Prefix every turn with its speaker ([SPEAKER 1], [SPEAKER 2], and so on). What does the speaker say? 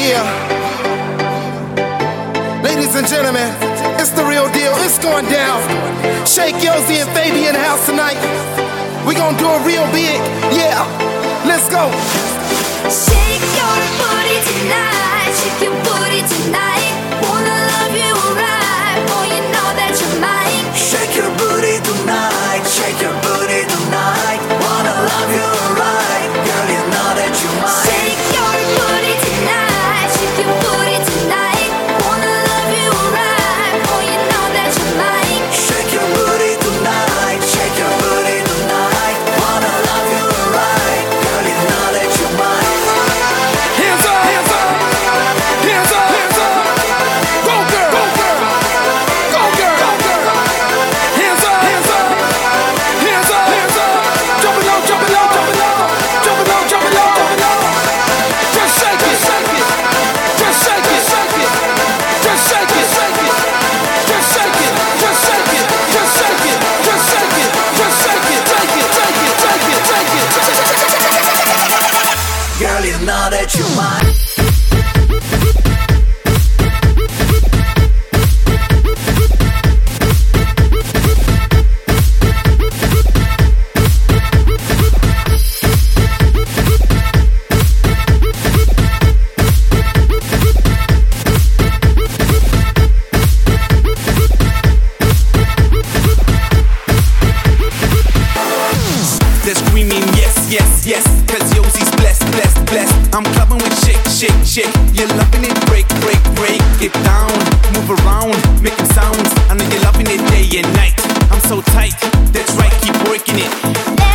[SPEAKER 1] Yeah. Ladies and gentlemen, it's the real deal. It's going down. Shake Yosi and Fabi in the house tonight. We gonna do it real big. Yeah. Let's go.
[SPEAKER 2] Shake your booty tonight. Shake your booty tonight. Wanna love you right. Boy, you know that you're mine.
[SPEAKER 3] Shake your booty tonight. Shake your booty tonight. Wanna love you right. Girl, you know that you're mine.
[SPEAKER 2] Shake your booty tonight. Shake your booty tonight. Wanna love you right. Boy, you know that you're mine.
[SPEAKER 3] Shake your booty tonight. Shake your booty tonight. Wanna love you right. Girl, you know that you're mine.
[SPEAKER 1] Hands up, hands up, hands up, hands up. Go girl, go girl, go girl, go girl. Hands up, hands up, hands up, hands up. Jump it low, jump it low, jump it low, jump it low, jump it low, jump it low. Just shake it, shake it, just shake it, shake it, just shake it, shake it, just shake it, just shake it, just shake it, just shake it, just shake it, take it, take it, take it, take it.
[SPEAKER 3] Girl, you know that you're mine.
[SPEAKER 4] They're screaming yes, yes, yes, cause Yosi's blessed, blessed, blessed. I'm clubbing with shake, shake, shake. You're loving it, break, break, break. Get down, move around, making sounds. I know you're loving it day and night. I'm so tight, that's right, keep working it.